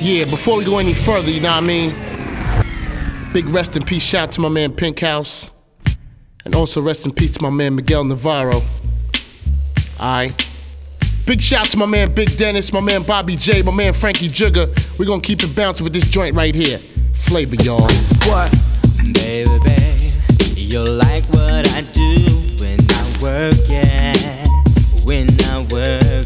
Yeah, before we go any further, you know what I mean? Big rest in peace shout to my man Pink House. And also rest in peace to my man Miguel Navarro. Alright. Big shout to my man Big Dennis, my man Bobby J, my man Frankie Jugger. We're gonna keep it bouncing with this joint right here. Flavor, y'all. What? Baby, you like what I do when I work, yeah. When I work.